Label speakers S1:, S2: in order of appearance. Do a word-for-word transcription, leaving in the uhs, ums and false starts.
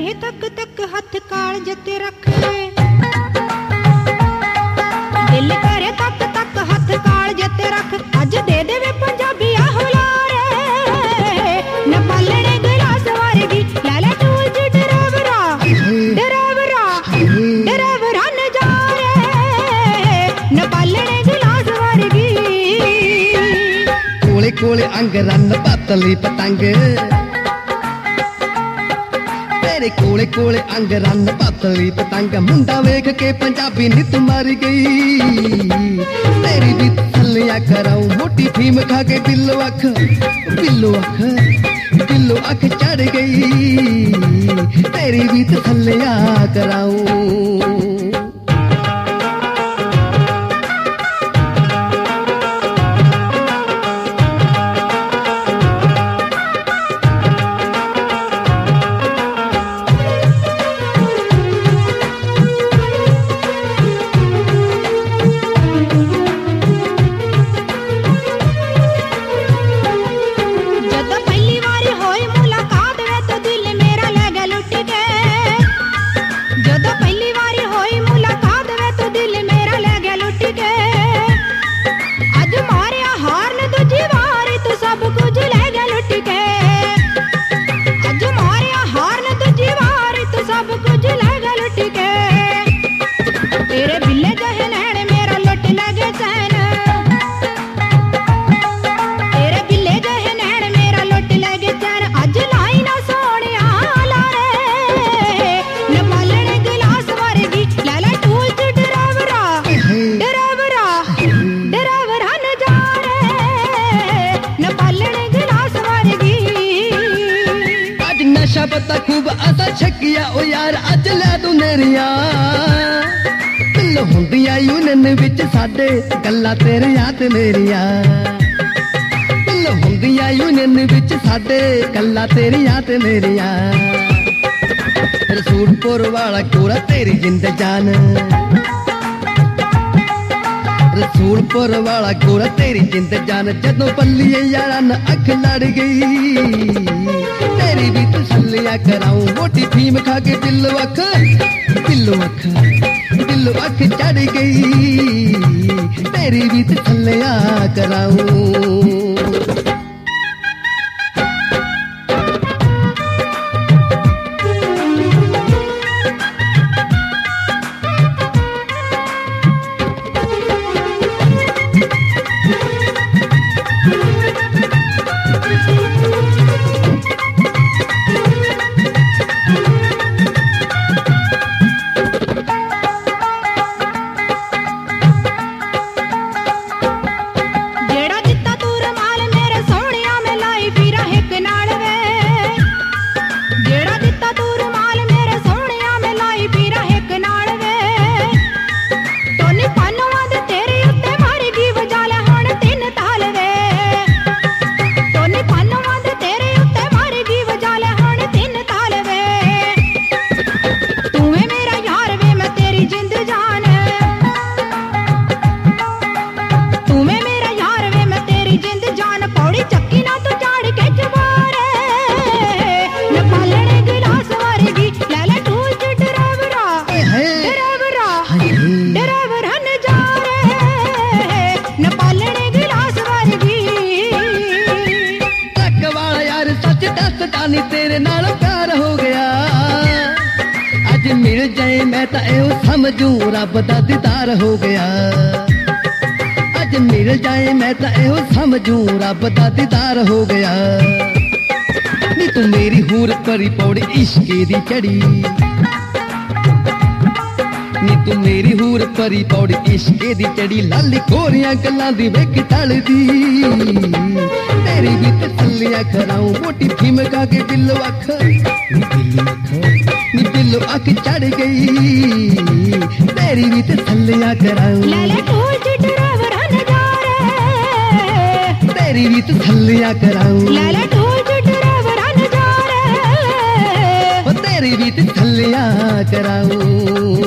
S1: कहे तक तक हथ काल जते रख दिल करे तक तक हथ काल जते रख अज दे देवे पंजाबी आहुलारे न पालने गिलास वर्गी लाले टूल च डरावरा डरावरा डरावरा न जा रे न पालने गिलास वर्गी
S2: कोले कोले अंग रन पतली पतंग तेरे कोले कोले अंग रन पतली पतंग मुंडा वेख के पंजाबी नित मारी गई तेरी भी थल्लियां कराऊं मोटी फीम खा के बिल्लो अख बिल्लो अख बिल्लो अख चढ़ गई तेरी भी थल्लियां कराऊं पता खूब असा छकिया ओ यार अज लै तू नेरिया दिल हुंदियां यूनियन विच साडे गल्लां तेरियां ते मेरियां दिल हुंदियां यूनियन विच साडे गल्लां तेरियां ते मेरियां रसूलपुर वाला कोरा तेरी जिंद जान रसूलपुर वाला कोरा तेरी जिंद जान जदों पल्लिए यारां न अख लड़ गई तेरी भी तसल्लियां कराऊं मोटी फीम खा के दिल अख दिल अख दिल अख चढ़ गई तेरी भी तसल्लियां कराऊं तेरे नाल प्यार हो गया अज मिल जाए मैं तो एहो समझू रब दा दीदार हो गया अज मिल जाए मैं तो एहो समझू रब दा दीदार हो गया नी तू मेरी हूर परी पौड़ी इश्के दी चढ़ी नी तू मेरी हूर परी पौड़ी इश्के दी चढ़ी लाली कोरियां गल्लां दी वेख टलदी तेरी भी तसल्लियां कराऊं मोटी फीम खा के दिल अख दिल अख नी दिल अख चढ़ गई तेरी भी तसल्लियां कराऊं
S1: लाले टूल च डरावरा न जा रे
S2: तेरी भी तसल्लियां कराऊं
S1: लाले टूल च डरावरा न जा रे
S2: तेरी भी तसल्लियां कराऊं